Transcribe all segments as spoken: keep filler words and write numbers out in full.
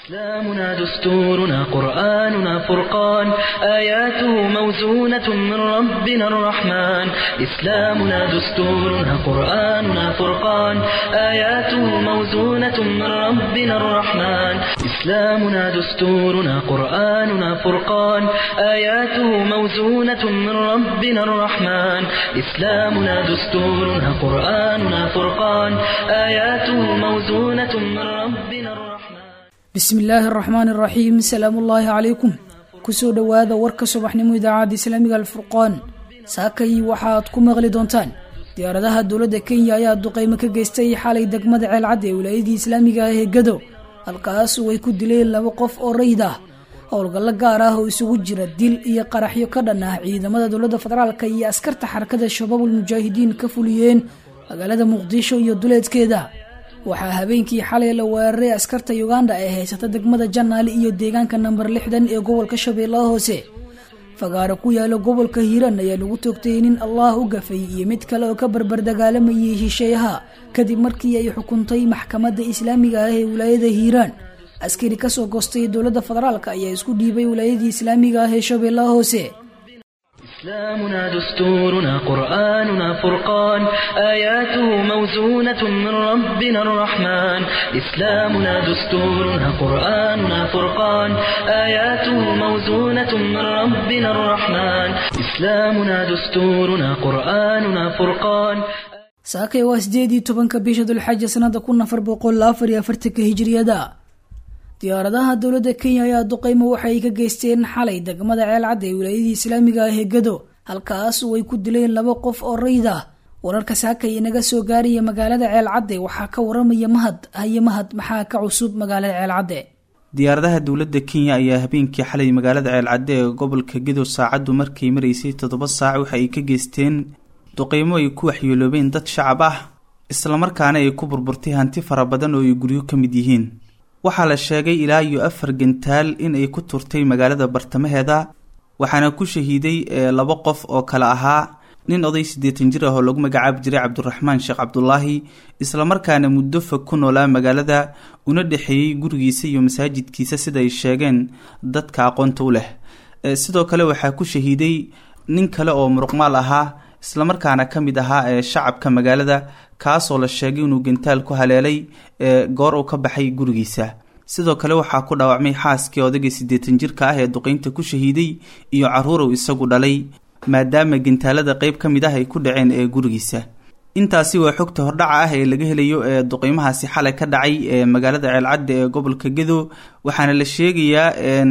إسلامنا دستورنا قرآننا فرقان آياته موزونة من ربنا الرحمن إسلامنا دستورنا قرآننا فرقان آياته موزونة من ربنا الرحمن إسلامنا دستورنا قرآننا فرقان آياته موزونة من ربنا الرحمن إسلامنا دستورنا قرآننا فرقان آياته موزونة من ربنا الرحمن بسم الله الرحمن الرحيم السلام الله عليكم كسو دواada warka subaxnimo idaacada islaamiga alfurqaan saakay waxaad ku maqli doontaan diyaaradaha dawladda Kenya ayaa duqeymo ka geystay xalay degmada Ceelcad ee wilaayada islaamiga ah ee Gado halkaas way ku dileen laba qof oo rayid ah howlgal gaar ah oo isugu jira dil iyo qaraxyo ka dhan ah ciidamada dawladda federaalka iyo askarta xarakada shabaabul mujaahidiin ka fuliyeen magaalada Muqdisho iyo duleedkeeda waxaa habeenkii xalay la weeraray askarta Uganda ee haysata degmada Janaale iyo deegaanka number lixdan ee gobolka Shabeellaha Hoose fagaaro ku yaalo gobolka Hiiraan ayaa lagu toogtay in Allah u gafay iyo mid kale oo ka barbar dagaalamayay shisheeyaha kadib markii ay xukuntay maxkamadda islaamiga ah ee wilaayada Hiiraan askari ka soo goostay dawladda federaalka ayaa isku dhiibay wilaayada islaamiga ah ee Shabeellaha Hoose إسلامنا دستورنا قرآننا فرقان آياته موزونة من ربنا الرحمن إسلامنا دستورنا قرآننا فرقان آياته موزونة من ربنا الرحمن إسلامنا دستورنا قرآننا فرقان ساكي واسديدي tobanka bisha Dhulxajja sanada kun afar boqol afar iyo afartan hijriyada diyaaradaha dawladda Kenya ayaa duqeymo waxay ka geysteen xalay degmada Ceelcad ee wilaayada islaamiga ah ee Gado halkaas way ku dileen laba qof oo rayid ah wararka saakay inaga soo gaaraya magaalada Ceelcad waxaa ka waramaya mahad haye mahad maxaa ka cusub magaalada Ceelcad diyaaradaha dawladda Kenya ayaa habeenkii xalay magaalada Ceelcad ee gobolka Gado saacadu markay mareysay toddoba saac waxa ay ka geysteen duqeymo ay ku waxyeeloobeen dad shacab ah isla markaana ay ku burburtay hanti fara badan oo ay guryo ka mid yihiin waxaa la sheegay ilaa iyo afar gantaal in ay ku turtay magaalada bartamaheeda waxaana ku shahiiday laba qof oo kala ahaa nin oday siddeetan jir ah oo lagu magacaab jiray Cabdiraxmaan Sheekh Cabdullaahi isla markaana muddo fog ku noolaa magaalada una dhaxeeyay gurigiisa iyo masaajidkiisa sida ay sheegeen dadka aqoonta u leh sidoo kale waxaa ku shahiiday nin kale oo muruqmaal ahaa isla markaana ka mid ahaa ee shacabka magaalada kaas oo la sheegay inuu gantaal ku haleelay ee goor uu ka baxay gurigiisa sidoo kale waxaa ku dhaawacmay xaaskii odayga siddeetan jirka ah ee duqeynta ku shahiiday iyo caruur uu isagu dhalay maadaama gantaalada qayb ka mid ah ay ku dhaceen ee gurigiisa intaasi waa xogta hordhaca ah ee laga helayo ee duqeymahaasi xalay ka dhacay ee magaalada Ceelcad ee gobolka Gado waxaana la sheegayaa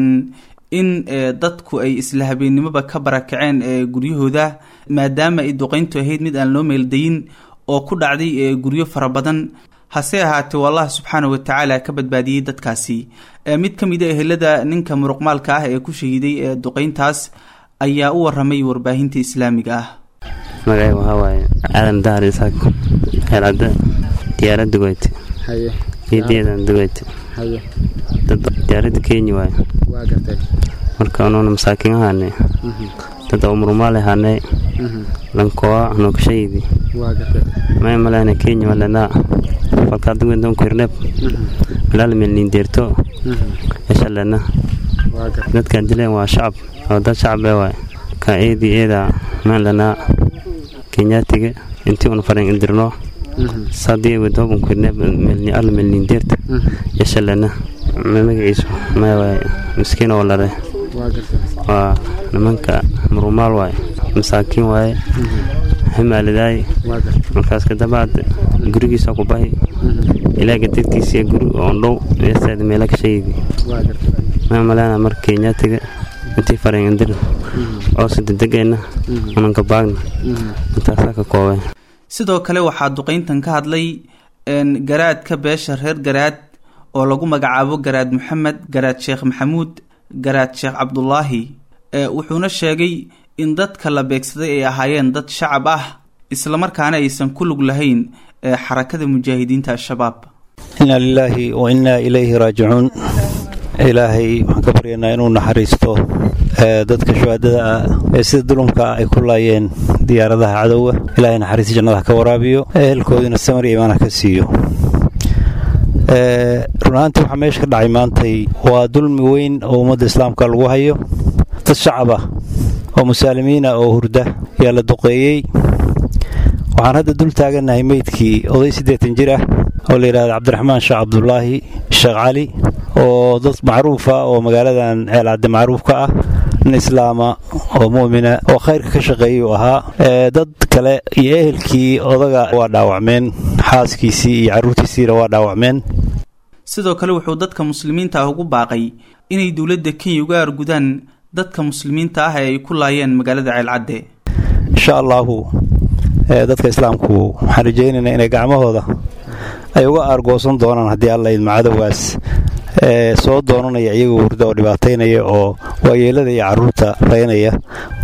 in dadku ay isla habeenimoba ka barakaceen ee guryahooda maadaama ay duqeyntu ahayd mid aan loo meeldayin oo ku dhacday ee guryo fara badan hase ahaatee wallah subxaanahu wa tacaala ka badbaadiyey dadkaasi mid ka mid ah ehelada ninka muruqmaalka ah ee ku shahiiday ee duqeyntaas ayaa u waramay warbaahinta islaamiga ah magacay waxa waaye aadan daar isaaq Ceelcad diyaarad duqeyd haye fiidiyadan duqeyd haye dad diyaarad Kenya waaye waa gartay marka anoona masaakiin ahaane dad umur maal ahaane lankoo ano ka shaydi waa gartay ma malana Kenya walana falka duqeydon ku irnab bilal meel nindeerto inshallah waa gartay dadka dileen waa shacab oo dad shacab ah ka eedi eeda ma lana Kenya tige intii uu faran indirno sadii wadooban ku irnab meel ni al meel nindeerto inshallah ma magaciisu ma waa miskiin oo lare waa gartay waa nimanka murumaal waay masaakiin waay hamaaladay waa gartay markaas ka dabaad gurigiisa ku bahay ilaaga dadkiisa guri oo dhow yeesad meel ka sheegi waa gartay ma malana mar Kenya taga intii faran indir oo siddeedeena anan ka baagna intaas ka koobay sidoo kale waxaa duqeyntan ka hadlay garaadka beesha reer garaad oo lagu magacaabo garaad Maxamed garaad Sheekh Maxamuud garaad Sheekh Cabdullaahi wuxuuna sheegay in dadka la beegsaday ay ahaayeen dad shacab ah isla markaana aysan ku lug lahayn xarakada mujaahidiinta shabaab inna lillahi wa inna ilayhi raaji'uun ilaahay waxaan ka baryaynaa inuu naxariisto dadka shuhadada ah ee sida dulumka ay ku laayeen diyaaradaha cadawga ilaahay naxariis jannada ka waraabiyo ehelkoodina samir iyo iimaan ka siiyo run ahaantii waxaa meesha ka dhacay maantay waa dulmi weyn oo ummadda islaamka lagu hayo. dad shacab ah oo musaalimiina oo hurda ayaa la duqeeyey. waxaan hadda dul taagannahay meydkii oday siddeetan jir ah oo la yidhahda cabdiraxmaan sheekh cabdulaahi sheekh cali oo dad macruufa oo magaaladan ceelcadde macruufka ah, nin islaama oo mu'mina oo khayrka ka shaqeeyay uu ahaa. dad kale iyo ehelkii odaga waa dhaawacmeen, xaaskiisii iyo carruurtiisiina waa dhaawacmeen. sidoo kale wuxuu dadka muslimiinta ah ugu baaqay inay dowladda Kenya uga argudaan dadka muslimiinta ah ee ay ku laayeen magaalada ceelcadde. insha allahu dadka islaamku waxaan rajaynaynaa inay gacmahooda ay uga aargoosan doonaan haddii alla idmo cadowgaas soo doonanaya iyagoo hurda oo dhibaataynaya oo waayeelada iyo carruurta raynaya.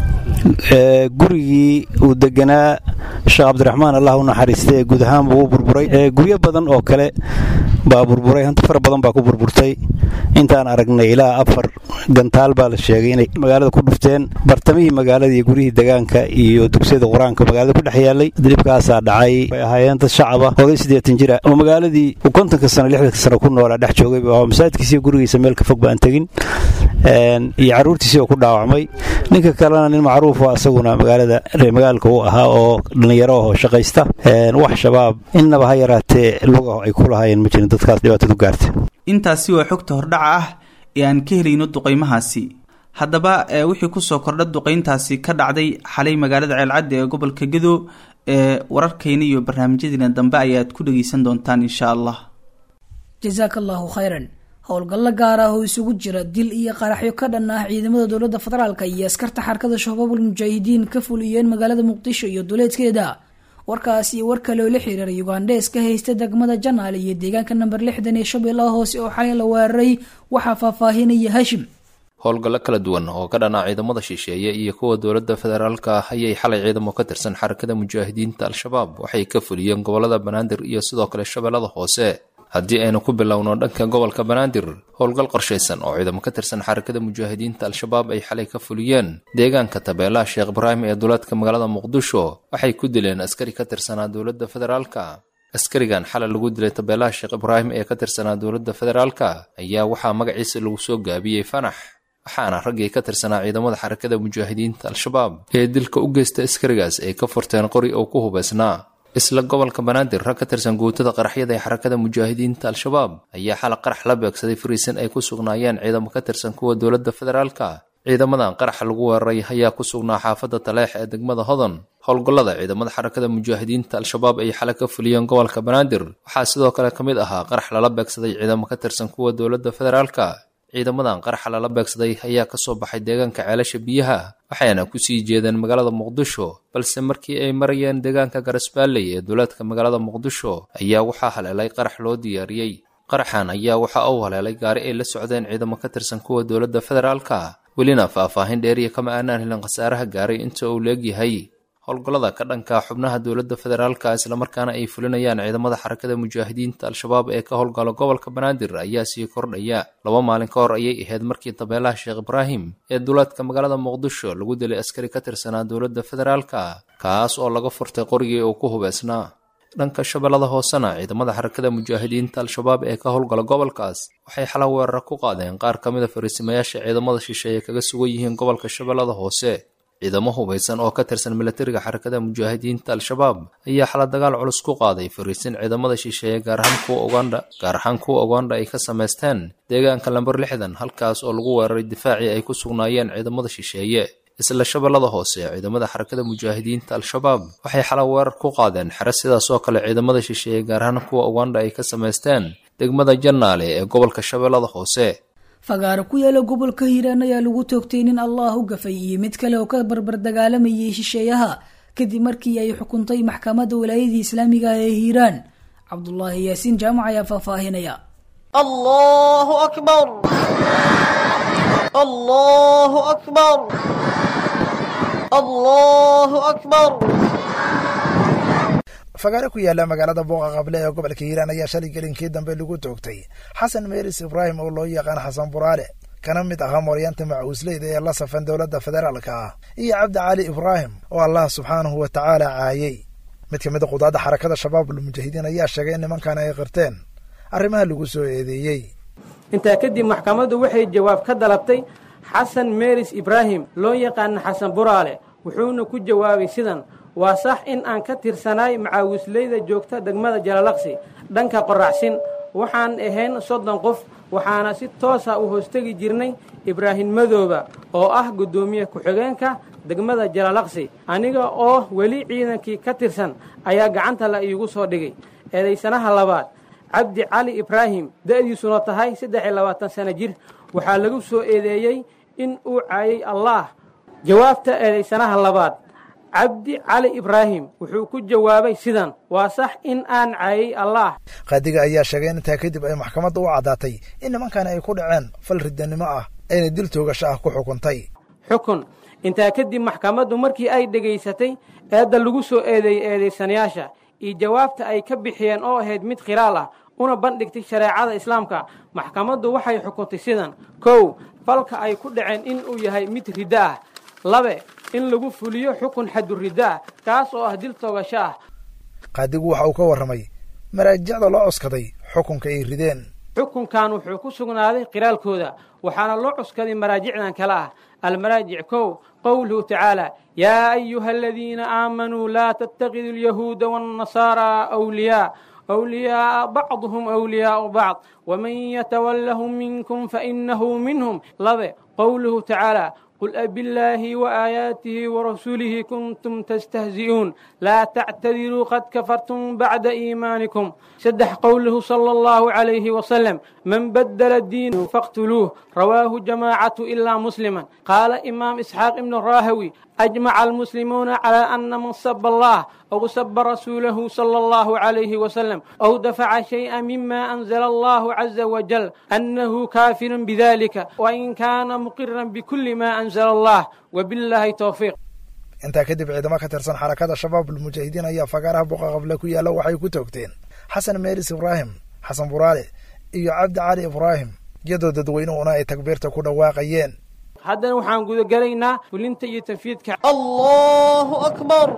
gurigii uu deganaa sheekh cabdiraxmaan allah u naxariistay guud ahaan buu u burburay. guryo badan oo kale baa burburay, hanti fara badan baa ku burburtay. intaan aragnay ilaa afar gantaal baa la sheegay inay magaalada ku dhufteen. bartamihii magaalada iyo gurihii degaanka iyo dugsiyada qur-aanka magaalada ku dhex yaalay. dhibkaasaa dhacay. way ahaayeen dad shacab ah oday siddeetan jir ah oo magaaladii uu kontonka sano lixdanka sano ku noolaa dhex joogay oo masaajidkiisa gurigiisa meel ka fog baan tegin, iyo carruurtiisii oo ku dhaawacmay. ninka kalena nin macruuf oo asaguna magaalada reer magaalka uu ahaa oo dhalinyaro oo shaqaysta. wax shabaab innaba ha yaraatee lugaho ay ku lahaayeen ma jirin dadkaas dhibaatadu gaartay. intaasi waa xogta hordhaca ah ee aan ka helayno duqeymahaasi. haddaba wixii kusoo kordha duqeyntaasi ka dhacday xalay magaalada ceelcadde ee gobolka Gedo ee wararkayna iyo barnaamijyadeena dambe ayaad ku dhageysan doontaan insha Allah. jazakallahu khayran. howlgallo gaar ah oo isugu jira dil iyo qaraxyo ka dhan ah ciidamada dowladda federaalka iyo askarta xarakada shabaabul mujaahidiin ka fuliyeen magaalada Muqdisho iyo duleedkeeda. warkaas iyo war kale oo la xiriiray Ugandhes ka haysta degmada Janaale iyo deegaanka number lixdan ee Shabeellaha Hoose oo xalay la weeraray waxaa faahfaahinaya Hashim. howlgallo kala duwan oo ka dhan ah ciidamada shisheeye iyo kuwa dowladda federaalka ayay xalay ciidamo ka tirsan xarakada mujaahidiinta al-shabaab waxay ka fuliyeen gobolada Banaadir iyo sidoo kale Shabeellaha Hoose. haddii aynu ku bilowno dhanka gobolka Banaadir, howlgal qorshaysan oo ciidamo ka tirsan xarakada mujaahidiinta al-shabaab ay xalay ka fuliyeen deegaanka Tabeelaha Sheekh Ibraahim ee duleedka magaalada Muqdisho waxay ku dileen askari ka tirsanaa dowladda federaalka. askarigan xalay lagu dilay Tabeelaha Sheekh Ibraahim ee ka tirsanaa dowladda federaalka ayaa waxaa magaciisa lagu soo gaabiyey Fanax, waxaana raggii ka tirsanaa ciidamada xarakada mujaahidiinta al-shabaab ee dilka u geysta askarigaas ay ka furteen qori oo ku hubaysnaa. isla gobolka Banaadir, rag ka tirsan guutada qaraxyada ee xarakada mujaahidiinta al-shabaab ayaa xalay qarax la beegsaday fariisin ay ku sugnaayeen ciidamo ka tirsan kuwa dowladda federaalka. ciidamadan qaraxa lagu weeraray ayaa ku sugnaa xaafadda Taleex ee degmada Hodan. howlgallada ciidamada xarakada mujaahidiinta al-shabaab ay xalay ka fuliyeen gobolka Banaadir waxaa sidoo kale ka mid ahaa qarax lala beegsaday ciidamo ka tirsan kuwa dowladda federaalka. ciidamadan qaraxa lala beegsaday ayaa ka soo baxay deegaanka Ceelasha Biyaha waxayna ku sii jeedeen magaalada Muqdisho, balse markii ay marayeen deegaanka Garasbaaley ee duleedka magaalada Muqdisho ayaa waxaa haleelay qarax loo diyaariyey. qaraxan ayaa waxa uu haleelay gaari ay la socdeen ciidamo ka tirsan kuwa dowladda federaalka. welina faahfaahin dheeriya kama aanaan helin khasaaraha gaaray inta uu leegyahay. howlgallada ka dhanka xubnaha dowladda federaalka islamarkaana ay fulinayaan ciidamada xarakada mujaahidiinta al-shabaab ee ka howlgala gobolka Banaadir ayaa sii kordhaya. laba maalin ka hor ayay ahayd markii Tabeelaha Sheekh Ibraahim ee duleedka magaalada Muqdisho lagu dilay askari ka tirsanaa dowladda federaalka kaas oo laga furtay qorigii uu ku hubaysnaa. dhanka Shabeellaha Hoosena, ciidamada xarakada mujaahidiinta al-shabaab ee ka howlgala gobolkaas waxay xalay weerar ku qaadeen qaar ka mid ah fariisimayaasha ciidamada shisheeye kaga sugan yihiin gobolka Shabeellaha Hoose. ciidamo hubaysan oo ka tirsan militariga xarakada mujaahidiinta al-shabaab ayaa xalay dagaal culus ku qaaday fariisin ciidamada shisheeye gaar ahaan kuwa Uganda gaar ahaan kuwa Uganda ay ka sameysteen deegaanka lambar lixdan, halkaas oo lagu weeraray difaacii ay ku sugnaayeen ciidamada shisheeye. isla Shabeellaha Hoose, ciidamada xarakada mujaahidiinta al-shabaab waxay xalay weerar ku qaadeen xero sidaas oo kale ciidamada shisheeye gaar ahaan kuwa Uganda ay ka sameysteen degmada Janaale ee gobolka Shabeellaha Hoose. fagaaro ku yaala gobolka Hiiraan ayaa lagu toogtay nin Allah u gafay iyo mid kale oo ka barbar dagaalamayay shisheeyaha kadib markii ay xukuntay maxkamadda wilaayada islaamiga ee Hiiraan. Cabdullaahi Yaasiin Jaamac ayaa faahfaahinaya. Allahu akbar, Allahu akbar, Allahu akbar. fagaare ku yaala magaalada Booqa Qable ee gobolka Hiiraan ayaa shalay gelinkii dambe lagu toogtay Xasan Meeris Ibraahim oo loo yaqaan Xasan Buraale, kana mid ahaa Maryaanta Macuusleyda ee la safan dowladda federaalka ah, iyo Cabdi Cali Ibraahim oo Allah subxaanahu wa tacaala caayay. mid ka mid ah qudaada xarakada shabaabul mujaahidiin ayaa sheegay in nimankan ay qirteen arrimaha lagu soo eedeeyey intaa kadib maxkamaddu waxay jawaab ka dalabtay xasan meeris ibraahim loo yaqaana xasan buraale wuxuuna ku jawaabay sidan: waa sax in aan ka tirsanaay macaawisleyda joogta degmada jalalaqsi dhanka qoracsin waxaan ahayn soddon qof waxaana si toosa u hoostegi jirnay ibraahim madooba oo ah guddoomiye ku-xigeenka degmada jalalaqsi aniga oo weli ciidankii ka tirsan ayaa gacanta la iigu soo dhigay eedaysanaha labaad cabdi cali ibraahim da'diisuna tahay saddex iyo labaatan sano jir waxaa lagu soo eedeeyey in uu caayay allaah. jawaabta eedaysanaha labaad cabdi cali ibraahim wuxuu ku jawaabay sidan: waa sax in aan caayay allaah. qaadiga ayaa sheegay in intaa kadib ay maxkamadda u caddaatay in nimankani ay ku dhaceen fal riddanimo ah ayna dil toogasho ah ku xukuntay. xukun intaa kadib maxkamaddu markii ay dhegaysatay eedda lagu soo eedeeyey eedaysanayaasha iyo jawaabta ay ka bixiyeen oo ahayd mid khilaal ah una bandhigtay shareecada islaamka, maxkamaddu waxay xukuntay sidan: kow falka ay ku dhaceen in uu yahay mid riddo ah. labe in lagu fuliyo xukun xaduriddo ah kaas oo ah dil toogasho ah. qaadigu waxa uu ka warramay maraajicda loo cuskaday xukunka ay rideen. xukunkan wuxuu ku sugnaaday qiraalkooda waxaana loo cuskaday maraajicdan kale ah: almaraajic kow qowluhu tacaala yaa ayuha aladiina aamanuu laa tattakidu alyahuuda waannasaaraa awliyaa أولياء بعضهم أولياء بعض ومن يتولهم منكم فإنه منهم. لبه قوله تعالى قل أبالله وآياته ورسوله كنتم تستهزئون لا تعتذروا قد كفرتم بعد إيمانكم. سدح قوله صلى الله عليه وسلم من بدل الدين فاقتلوه رواه جماعة إلا مسلما. قال إمام إسحاق بن الراهوي أجمع المسلمون على أن من سب الله أو سب رسوله صلى الله عليه وسلم أو دفع شيئا مما أنزل الله عز وجل أنه كافر بذلك وإن كان مقرا بكل ما أنزل الله وبالله توفيق. intaa kadib ciidamo ka tirsan xarakada shabaab almujaahidiin ayaa fagaaraha buqa qable ku yaala waxay ku toogteen xasan meeris ibraahim xasan buraale iyo cabdi cali ibraahim iyadoo dadweynuhuna ay takbiirta ku dhawaaqayeen. haddana waxaan gudagalaynaa fulinta iyo tanfiidka. allahu akbar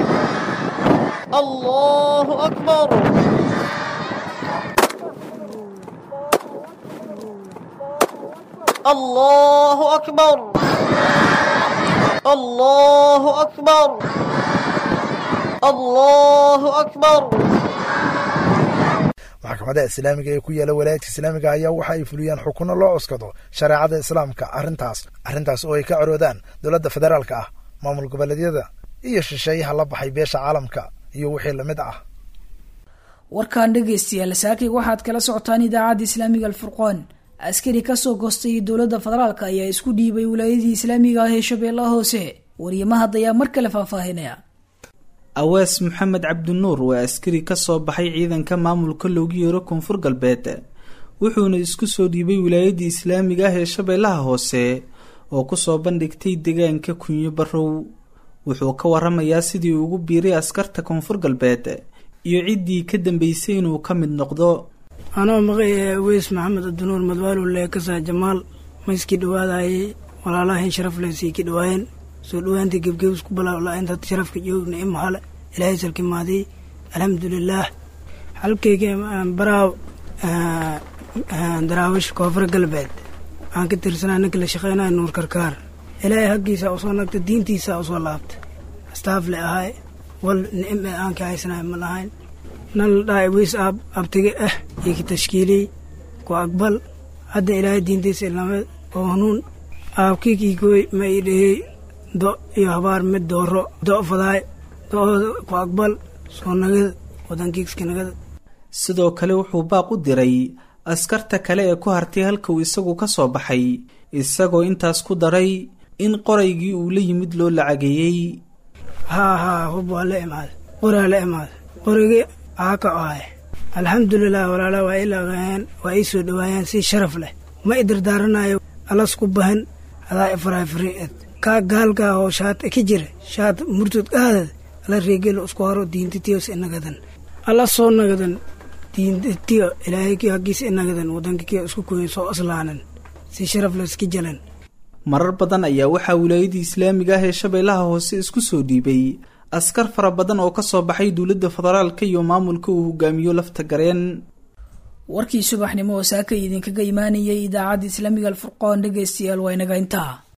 allahu akbar allahu akbar allahu akbar allahu akbar. maxkamadaha islaamiga ee ku yaala walaayadka islaamiga ayaa waxa ay fuliyaan xukunno loo cuskado shareecada islaamka arrintaas arrintaas oo ay ka coroodaan dowladda federaalka ah maamul goboleedyada iyo shisheeyaha la baxay beesha caalamka iyo wixii lamid ah. warkaan dhegaystayaal saakig waxaad kala socotaan idaacadda islaamiga alfurqaan. askari kasoo goostay dowladda federaalka ayaa isku dhiibay wilaayadii islaamiga ah ee shabeellaha hoose. waryamahad ayaa mar kale faahfaahinaya. awees maxamed cabdinuur waa askari ka soo baxay ciidanka maamulka loogu yeero koonfur galbeed wuxuuna isku soo dhiibay wilaayadii islaamiga ah ee shabeellaha hoose oo kusoo bandhigtay deegaanka kunyo barow. wuxuu ka waramayaa sidii ugu biiray askarta koonfur galbeed iyo ciddii ka dambeysay inuu ka mid noqdo. anoo maqay awees maxamed cabdinuur madwaalo leekasaa jamaal mayskii dhawaadayay walaalahayn sharaf leysii ki dhawaayeen soo dhawaantii gebgebis ku balaa intaad sharafka joogna i mahale ilaahay salki maadii alxamdulilaah. halkayga baraaw daraawish koonfur galbeed waxaan ka tirsanaa ninka la shaqeynaya nuur karkaar. ilaahay haggiisa usoo nagta diintiisa usoo laabta astaafle ahay wal nicme aan ka haysanahay ma lahayn. nan la dhahay weys aab abtige ah iyo ki tashkiiliyey ku aqbal hadda ilaahay diintiisa ilaameed oo hanuun aabkiikii ma ii dhehey do iyo habaar mid dooro do fadaay do-ooda ku aqbal soo nagada wadankiiska nagada. sidoo kale wuxuu baaq u diray askarta kale ee ku hartay halka uu isagu ka soo baxay isagoo intaas ku daray in qoraygii uu la yimid loo lacageeyey. haa haa hub waa la imaada qoraa la imaada qorigii aa ka ohay alxamdulilah. walaala waa ii laqeeyeen waa ii soo dhawaayeen si sharaf leh ma i dardaaranayo alas ku bahan adaa ifraafiried kaa gaalkaa oo shaad ka jira shaad murtod qaadad ala reegelo isku haro diintitiyos inagadan ala soo nagadan diintitiyo ilaahayki haggiisa inagadan waddankikiyo isku koyay soo aslaanan si sharaf leh iska jalan. marar badan ayaa waxaa wilaayadii islaamiga ah ee shabeellaha hoose isku soo dhiibay askar fara badan oo ka soo baxay dowladda federaalka iyo maamulka uu hogaamiyo lafta gareen. warkii subaxnimo oo saaka idinkaga imaanayay idaacadda islaamiga alfurqaan dhegaystayaal waa inaga intaa.